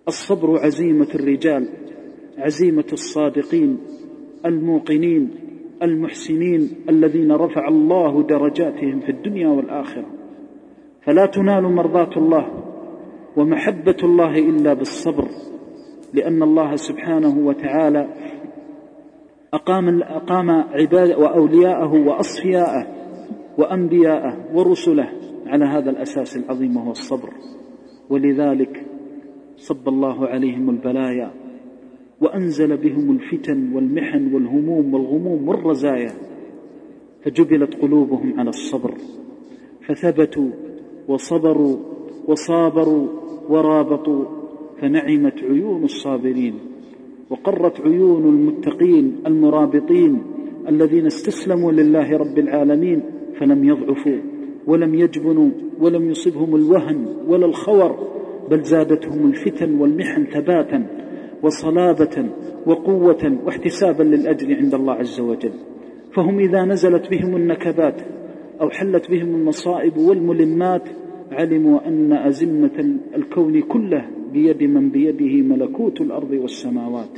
الصبر عزيمة الرجال، عزيمة الصادقين الموقنين المحسنين الذين رفع الله درجاتهم في الدنيا والآخرة. فلا تنال مرضاة الله ومحبة الله إلا بالصبر، لأن الله سبحانه وتعالى أقام عباده وأولياءه وأصفياءه وأنبياءه ورسله على هذا الأساس العظيم وهو الصبر. ولذلك صب الله عليهم البلايا وأنزل بهم الفتن والمحن والهموم والغموم والرزايا، فجبلت قلوبهم على الصبر، فثبتوا وصبروا وصابروا ورابطوا، فنعمت عيون الصابرين وقرت عيون المتقين المرابطين الذين استسلموا لله رب العالمين، فلم يضعفوا ولم يجبنوا ولم يصبهم الوهن ولا الخور، بل زادتهم الفتن والمحن ثباتا وصلابة وقوة واحتسابا للأجر عند الله عز وجل. فهم إذا نزلت بهم النكبات أو حلت بهم المصائب والملمات علموا أن أزمة الكون كله بيد من بيده ملكوت الأرض والسماوات.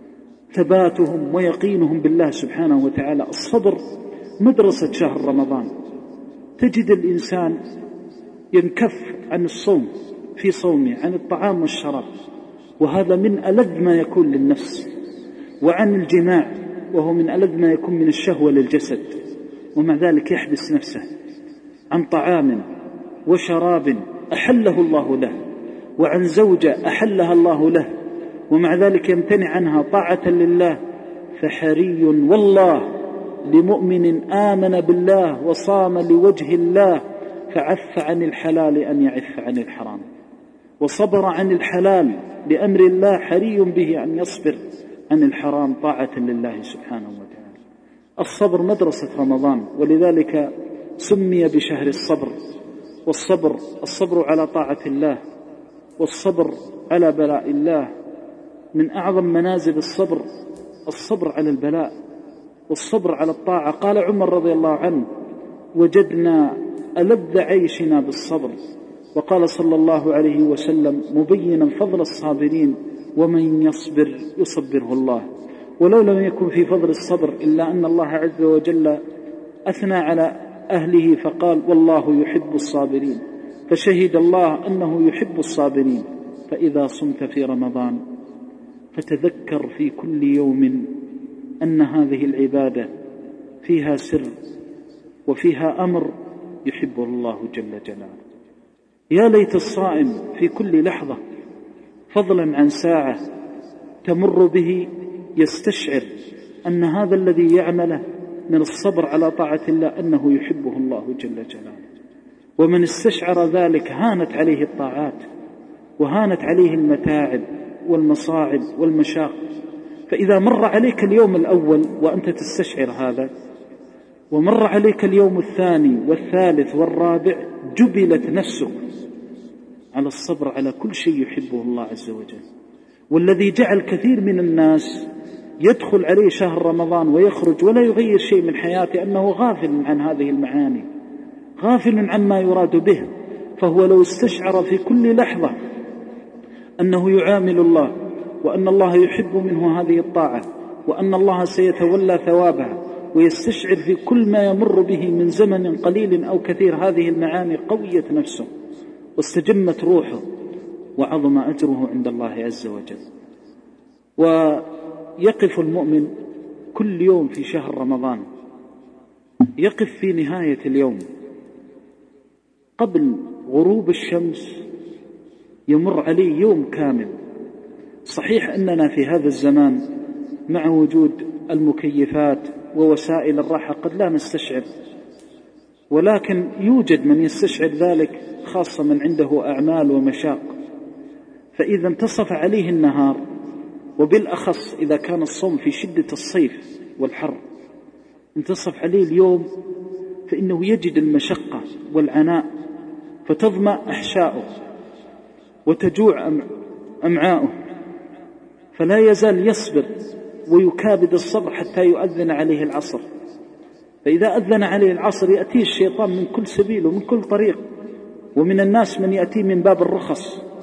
ثباتهم ويقينهم بالله سبحانه وتعالى. الصبر مدرسة شهر رمضان. تجد الإنسان ينكف عن الصوم في صومه، عن الطعام والشراب، وهذا من ألذ ما يكون للنفس، وعن الجماع، وهو من ألذ ما يكون من الشهوة للجسد، ومع ذلك يحبس نفسه عن طعام وشراب أحله الله له، وعن زوجة أحلها الله له، ومع ذلك يمتنع عنها طاعة لله. فحري والله لمؤمن آمن بالله وصام لوجه الله فعف عن الحلال أن يعف عن الحرام، وصبر عن الحلال لأمر الله حري به أن يصبر عن الحرام طاعة لله سبحانه وتعالى. الصبر مدرسة رمضان، ولذلك سمي بشهر الصبر. الصبر على طاعة الله، والصبر على بلاء الله. من أعظم منازل الصبر على البلاء والصبر على الطاعة. قال عمر رضي الله عنه: وجدنا ألذ عيشنا بالصبر. وقال صلى الله عليه وسلم مبينا فضل الصابرين: ومن يصبر يصبره الله. ولو لم يكن في فضل الصبر إلا أن الله عز وجل أثنى على أهله فقال: والله يحب الصابرين. فشهد الله أنه يحب الصابرين. فإذا صمت في رمضان فتذكر في كل يوم أن هذه العبادة فيها سر وفيها أمر يحبه الله جل جلاله. يا ليت الصائم في كل لحظة، فضلا عن ساعة تمر به، يستشعر أن هذا الذي يعمله من الصبر على طاعة الله أنه يحبه الله جل جلاله. ومن استشعر ذلك هانت عليه الطاعات وهانت عليه المتاعب والمصاعب والمشاق. فإذا مر عليك اليوم الأول وأنت تستشعر هذا، ومر عليك اليوم الثاني والثالث والرابع، جبلت نفسك على الصبر على كل شيء يحبه الله عز وجل. والذي جعل كثير من الناس يدخل عليه شهر رمضان ويخرج ولا يغير شيء من حياته أنه غافل عن هذه المعاني، غافل عما يراد به. فهو لو استشعر في كل لحظة أنه يعامل الله، وأن الله يحب منه هذه الطاعة، وأن الله سيتولى ثوابها، ويستشعر في كل ما يمر به من زمن قليل أو كثير هذه المعاني، قويت نفسه واستجمت روحه وعظم أجره عند الله عز وجل. ويقف المؤمن كل يوم في شهر رمضان، يقف في نهاية اليوم قبل غروب الشمس، يمر عليه يوم كامل. صحيح أننا في هذا الزمان مع وجود المكيفات ووسائل الراحة قد لا نستشعر، ولكن يوجد من يستشعر ذلك، خاصة من عنده أعمال ومشاق. فإذا انتصف عليه النهار، وبالأخص إذا كان الصوم في شدة الصيف والحر، انتصف عليه اليوم، فإنه يجد المشقة والعناء، فتظمأ أحشاؤه وتجوع أمعاؤه، فلا يزال يصبر ويكابد الصبر حتى يؤذن عليه العصر. فإذا أذن عليه العصر يأتيه الشيطان من كل سبيل ومن كل طريق، ومن الناس من يأتيه من باب الرخص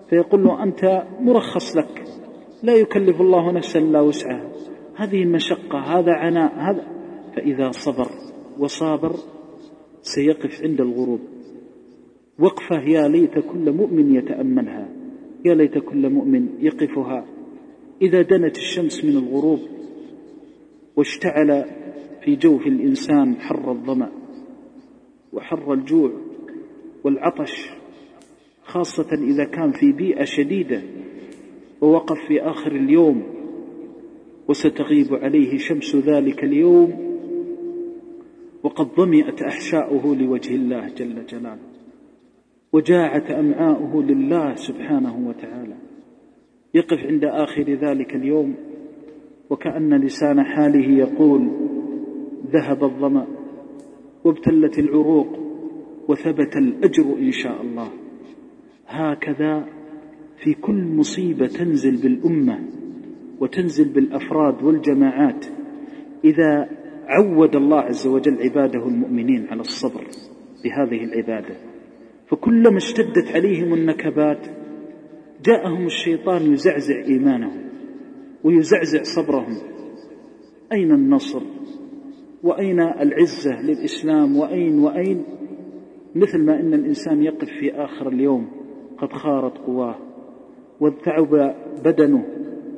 فيقول له أنت مرخص لك، لا يكلف الله نفسا إلا وسعها، هذه مشقة، هذا عناء، هذا. فإذا صبر وصابر سيقف عند الغروب وقفة يا ليت كل مؤمن يتأملها، يا ليت كل مؤمن يقفها. إذا دنت الشمس من الغروب واشتعل في جوف الإنسان حر الظمأ وحر الجوع والعطش، خاصة إذا كان في بيئة شديدة، ووقف في آخر اليوم وستغيب عليه شمس ذلك اليوم وقد ضمئت أحشاؤه لوجه الله جل جلاله، وجاعت أمعاؤه لله سبحانه وتعالى، يقف عند آخر ذلك اليوم وكأن لسان حاله يقول ذهب الظمأ وابتلت العروق وثبت الأجر إن شاء الله. هكذا في كل مصيبة تنزل بالأمة وتنزل بالأفراد والجماعات، إذا عود الله عز وجل عباده المؤمنين على الصبر بهذه العبادة، فكلما اشتدت عليهم النكبات جاءهم الشيطان يزعزع إيمانهم ويزعزع صبرهم. أين النصر وأين العزة للإسلام وأين مثل ما إن الإنسان يقف في آخر اليوم قد خارت قواه وتعب بدنه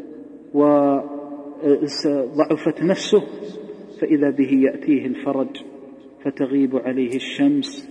وضعفت نفسه، فإذا به يأتيه الفرج فتغيب عليه الشمس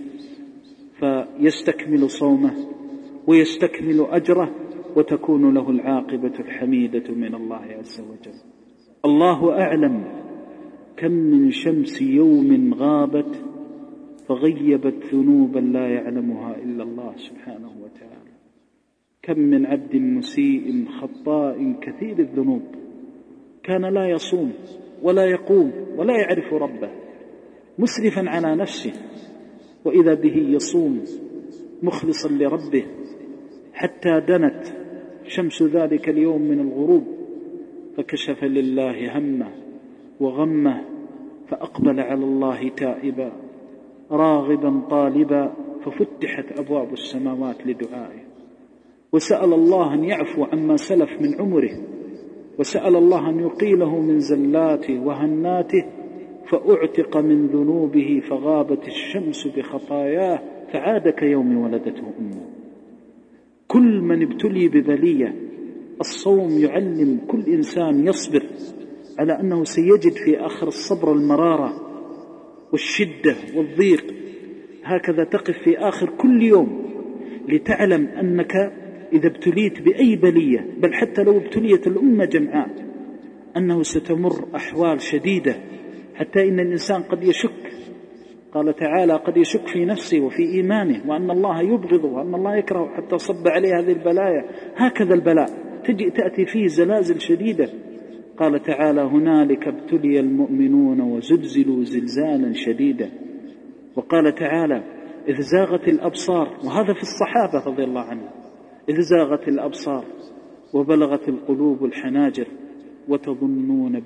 فيستكمل صومه ويستكمل أجره وتكون له العاقبة الحميدة من الله عز وجل. الله أعلم كم من شمس يوم غابت فغيبت ذنوبا لا يعلمها إلا الله سبحانه وتعالى. كم من عبد مسيء خطاء كثير الذنوب كان لا يصوم ولا يقوم ولا يعرف ربه، مسرفا على نفسه، وإذا به يصوم مخلصا لربه حتى دنت شمس ذلك اليوم من الغروب فكشف لله همه وغمه، فأقبل على الله تائبا راغبا طالبا، ففتحت أبواب السماوات لدعائه، وسأل الله أن يعفو عما سلف من عمره، وسأل الله أن يقيله من زلاته وهناته، فأعتق من ذنوبه فغابت الشمس بخطاياه فعاد كيوم ولدته أمه. كل من ابتلي ببلية الصوم يعلم كل إنسان يصبر على أنه سيجد في آخر الصبر المرارة والشدة والضيق. هكذا تقف في آخر كل يوم لتعلم أنك إذا ابتليت بأي بلية، بل حتى لو ابتليت الأمة جمعاء، أنه ستمر أحوال شديدة حتى إن الإنسان قد يشك. قال تعالى قد يشك في نفسه وفي إيمانه وأن الله يبغضه وأن الله يكره حتى صب عليه هذه البلايا. هكذا البلاء تأتي فيه زلازل شديدة. قال تعالى هنالك ابتلي المؤمنون وزلزلوا زلزالا شديدا. وقال تعالى إذ زاغت الأبصار، وهذا في الصحابة رضي الله عنهم، إذ زاغت الأبصار وبلغت القلوب الحناجر وتظنون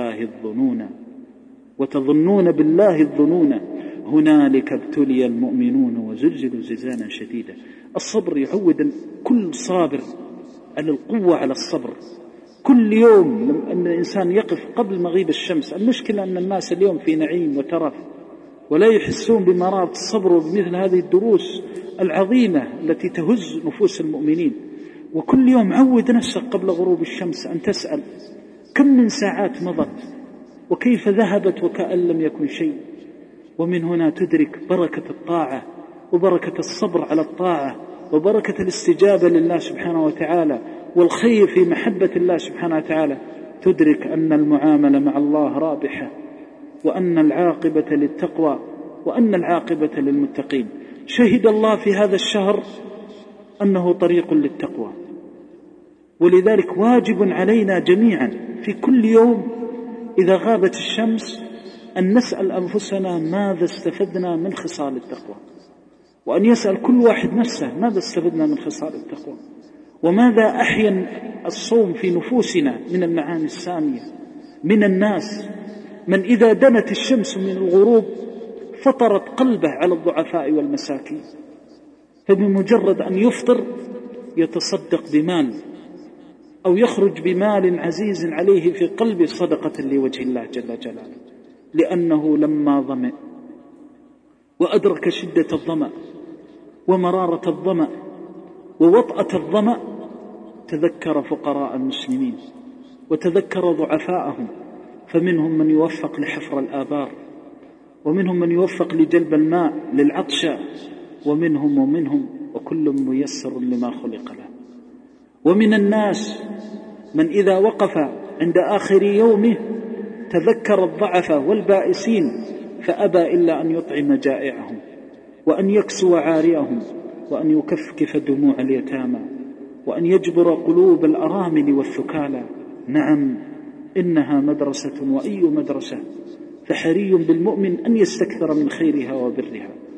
بالله الظنون هنالك ابتلي المؤمنون وزلزلوا زلزالا شديدا. الصبر يعود كل صابر على القوة على الصبر. كل يوم أن الإنسان يقف قبل مغيب الشمس. المشكلة أن الناس اليوم في نعيم وترف ولا يحسون بمرارة الصبر وبمثل هذه الدروس العظيمة التي تهز نفوس المؤمنين. وكل يوم عود نفسك قبل غروب الشمس أن تسأل كم من ساعات مضت وكيف ذهبت وكأن لم يكن شيء. ومن هنا تدرك بركة الطاعة وبركة الصبر على الطاعة وبركة الاستجابة لله سبحانه وتعالى والخير في محبة الله سبحانه وتعالى. تدرك أن المعاملة مع الله رابحة وأن العاقبة للتقوى وأن العاقبة للمتقين. شهد الله في هذا الشهر أنه طريق للتقوى، ولذلك واجب علينا جميعا في كل يوم إذا غابت الشمس أن نسأل أنفسنا ماذا استفدنا من خصال التقوى، وأن يسأل كل واحد نفسه ماذا استفدنا من خصال التقوى، وماذا أحيا الصوم في نفوسنا من المعاني السامية. من الناس من إذا دنت الشمس من الغروب فطرت قلبه على الضعفاء والمساكين، فبمجرد أن يفطر يتصدق بمال أو يخرج بمال عزيز عليه في قلب صدقة لوجه الله جل جلاله، لأنه لما ظمأ وأدرك شدة الظمأ ومرارة الظمأ ووطأة الظمأ تذكر فقراء المسلمين وتذكر ضعفاءهم، فمنهم من يوفق لحفر الآبار، ومنهم من يوفق لجلب الماء للعطشى، ومنهم وكل ميسر لما خلق له. ومن الناس من إذا وقف عند آخر يومه تذكر الضعف والبائسين فأبى إلا أن يطعم جائعهم وأن يكسو عاريهم وأن يكفكف دموع اليتامى وأن يجبر قلوب الأرامل والثكالى. نعم، إنها مدرسة وأي مدرسة، فحري بالمؤمن أن يستكثر من خيرها وبرها.